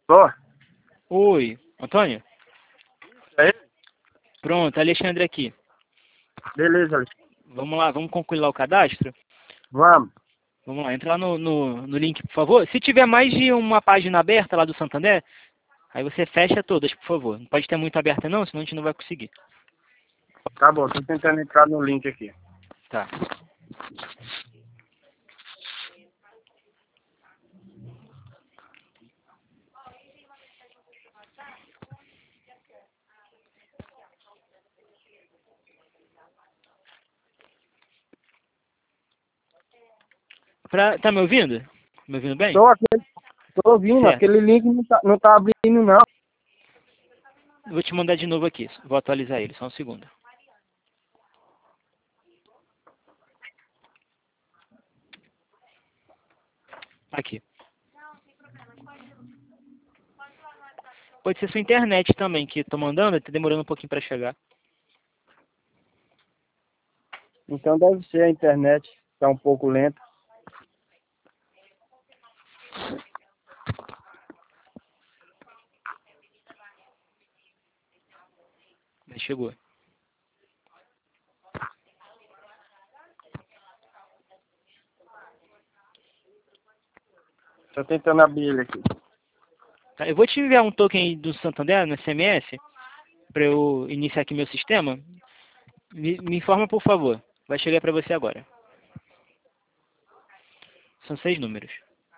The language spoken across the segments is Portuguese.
Tô. Oi, Antônio? É? Pronto, Alexandre aqui. Beleza, Alex. Vamos lá, vamos concluir lá o cadastro? Vamos. Vamos lá, entra lá no link, por favor. Se tiver mais de uma página aberta lá do Santander, aí você fecha todas, por favor. Não pode ter muito aberta não, senão a gente não vai conseguir. Tá bom, tô tentando entrar no link aqui. Tá. Tá me ouvindo? Me ouvindo bem? Tô ouvindo, Certo. aquele link não tá abrindo não. Vou te mandar de novo aqui. Vou atualizar ele, só um segundo. Aqui. Pode ser sua internet também, que tô mandando, tá demorando um pouquinho para chegar. Então deve ser a internet, tá um pouco lenta. Mas chegou. Tô tentando abrir ele aqui. Tá, eu vou te enviar um token aí do Santander no SMS, para eu iniciar aqui meu sistema. Me informa, por favor. Vai chegar para você agora. São 6 números.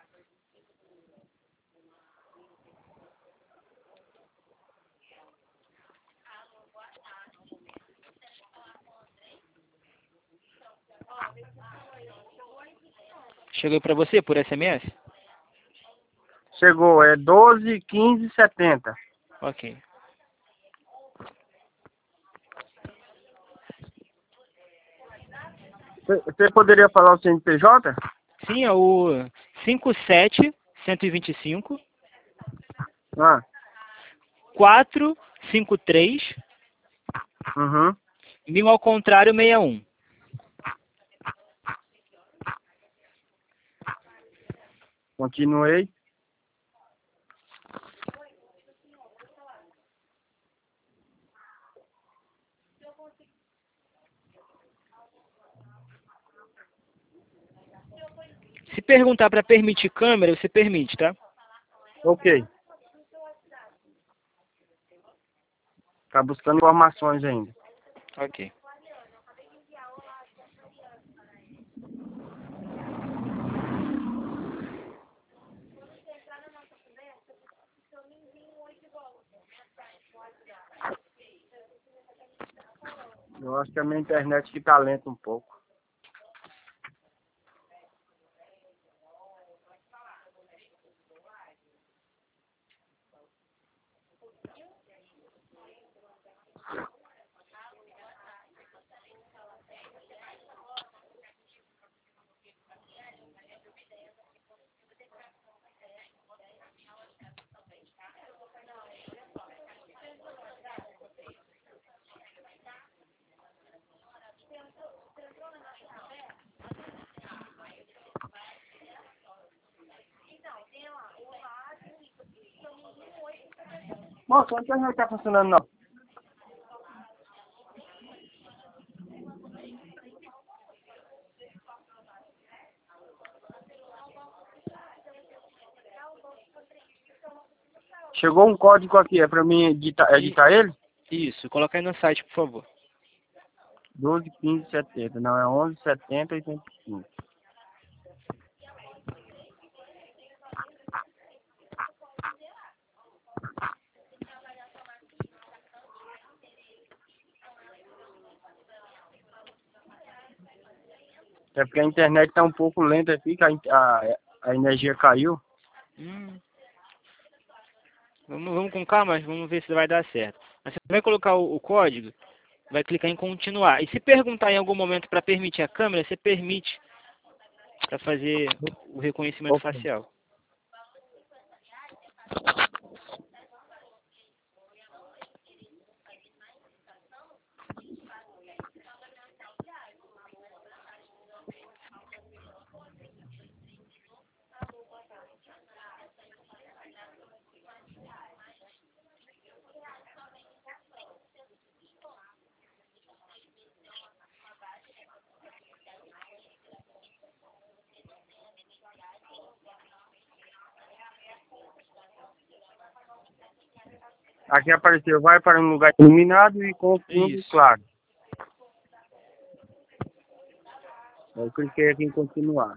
Chegou para você por SMS? Chegou, é 12 15 70. Ok. Você poderia falar o CNPJ? Sim, é o 57 125 Ah, 453 uhum. 1000 ao contrário 61. Continuei. Se perguntar para permitir câmera, você permite, tá? Ok. Tá buscando informações ainda. Ok. Eu acho que a minha internet fica lenta um pouco. Moça, a internet tá funcionando não. Chegou um código aqui, é pra mim editar ele? Isso, coloca aí no site, por favor. 12 15 70. Não, é 11 70 85. É porque a internet tá um pouco lenta aqui, que a energia caiu. Hum, vamos com calma, vamos ver se vai dar certo. Mas você vai colocar o código, vai clicar em continuar. E se perguntar em algum momento para permitir a câmera, você permite para fazer o reconhecimento Ok. facial. Aqui apareceu, vai para um lugar iluminado e com fundo Isso. claro. Eu cliquei aqui em continuar.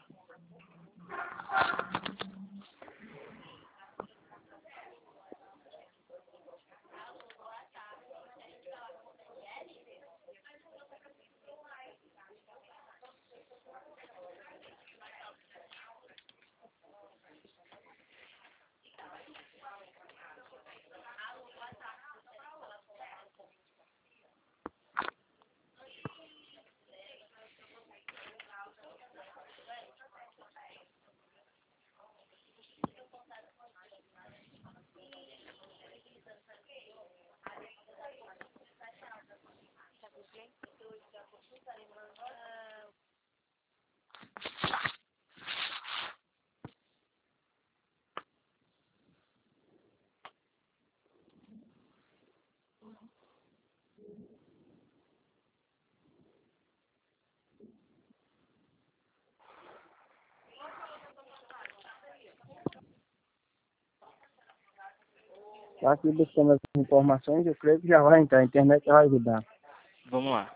Tá aqui buscando as informações, eu creio que já vai entrar, a internet já vai ajudar. Vamos lá.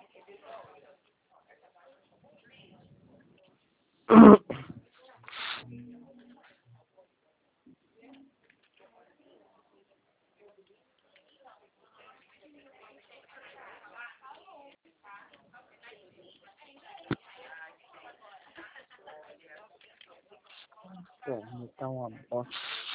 Tá uma bosta.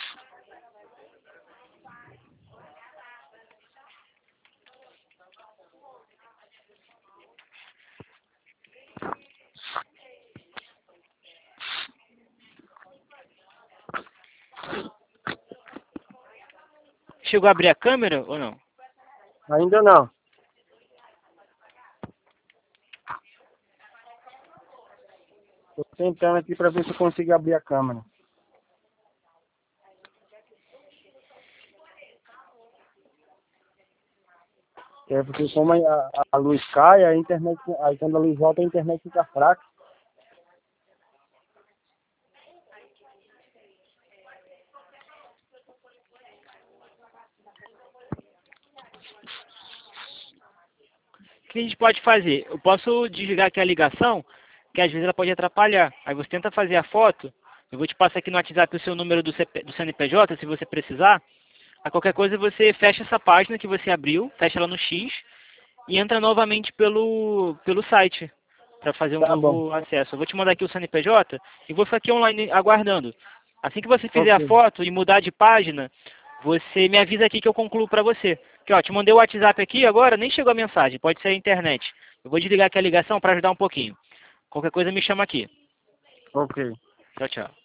Chegou a abrir a câmera ou não? Ainda não. Tô tentando aqui para ver se eu consigo abrir a câmera. É porque como a luz cai, a internet, aí quando a luz volta a internet fica fraca. O que a gente pode fazer? Eu posso desligar aqui a ligação, que às vezes ela pode atrapalhar. Aí você tenta fazer a foto, eu vou te passar aqui no WhatsApp o seu número do CNPJ, se você precisar. A qualquer coisa você fecha essa página que você abriu, fecha ela no X e entra novamente pelo site para fazer um Tá bom. novo acesso. Eu vou te mandar aqui o CNPJ e vou ficar aqui online aguardando. Assim que você fizer a Ok. foto e mudar de página, você me avisa aqui que eu concluo para você. Aqui, ó, te mandei o WhatsApp aqui agora, nem chegou a mensagem, pode ser a internet. Eu vou desligar aqui a ligação para ajudar um pouquinho. Qualquer coisa me chama aqui. Ok. Tchau, tchau.